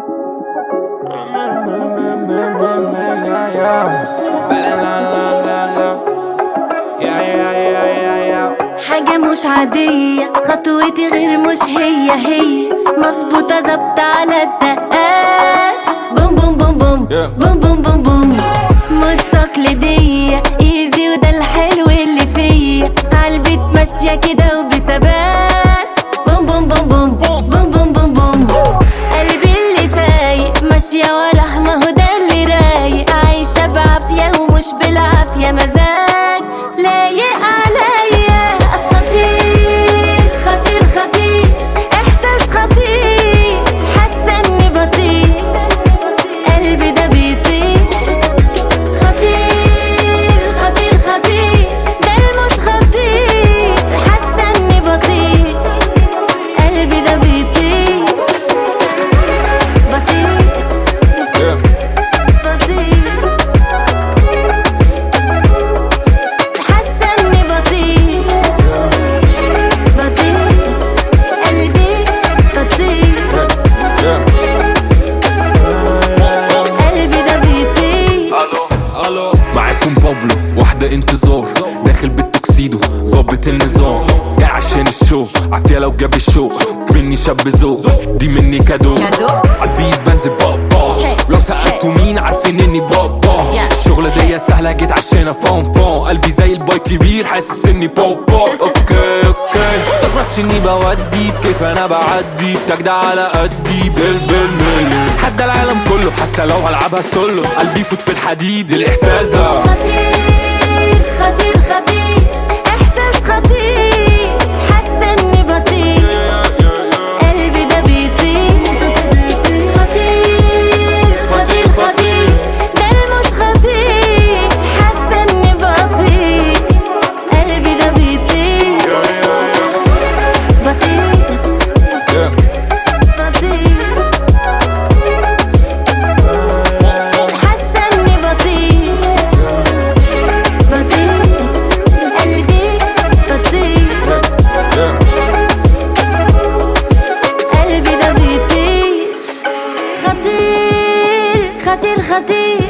حاجة مش عادية، خطوتي غير مش هي مظبوطة ظبط على الدقات. بوم بوم بوم بوم بوم بوم بوم بوم، مش تقليدية ايزي وده الحلو اللي فيا، عالبيت ماشية كده وبثبات. بوم بوم بوم بوم بوم بوم بوم بوم، قلبي اللي سايق ماشية وراه، ما هو ده اللي رايق، عايشة بعافية ومش بالعافية، مزاج لايق عليا. خطير خطير خطير، احساس خطير، حاسة اني بطير، قلبي ده بيطير. خطير خطير خطير، ده الموت خطير، حاسة اني بطير، قلبي ده بيطير بطير بطير، حاسة اني بطير بطير، قلبي بطير، قلبي ده بيطير. الو معاكم بابلو، واحدة انتظار، داخل بالتوكسيدو ظابط النظام، جاي عشان الشو، عافية لو جاب الشو، مني شاب ذوق، دي مني كادو، عالبيت بنزل بابا، لو سألتوا مين عارفين اني بابا، الشغلة دي سهلة جيت عشان فون قلبي زي الباي كبير حاسس اني بابا. اوكي استغربتش اني بودي بكيف انا بعدي، بتجدع على قدي بالملي، حتى العالم كله حتى لو هلعبها سولو، قلبي يفوت في الحديد الاحساس ده. خطير خطير خطير، احساس خطير، حاسة اني بطير، قلبي ده بيطير. خطير خطير خطير، ده الموت خطير، حاسة اني بطير، قلبي ده بيطير بطير بطير، حاسة اني بطير بطير، قلبي بطير، قلبي ده بيطير. خطير خطير خطير،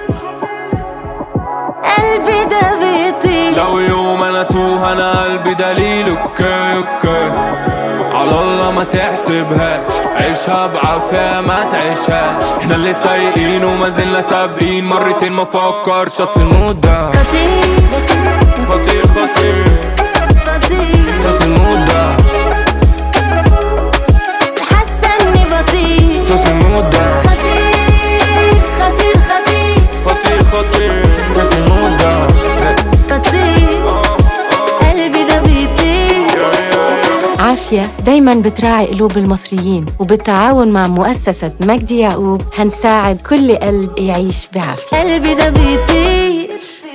قلبي ده بيطير. لو يوم انا توه انا قلبي دليل. اوكي على الله ما تحسبهاش، عيشها بعافية ما تعيشهاش، احنا اللي سايقين وما زلنا سابقين، مرتين ما فكرش اصل المود ده. خطير خطير خطير خطير، اصل المود ده، حاسة اني بطير. اصل المود ده. خطير خطير خطير خطير اصل المود ده. بطير، قلبي ده بيطير. عافية دايما بتراعي قلوب المصريين، وبالتعاون مع مؤسسة مجدي يعقوب هنساعد كل قلب يعيش بعافية. قلبي ده بيطير.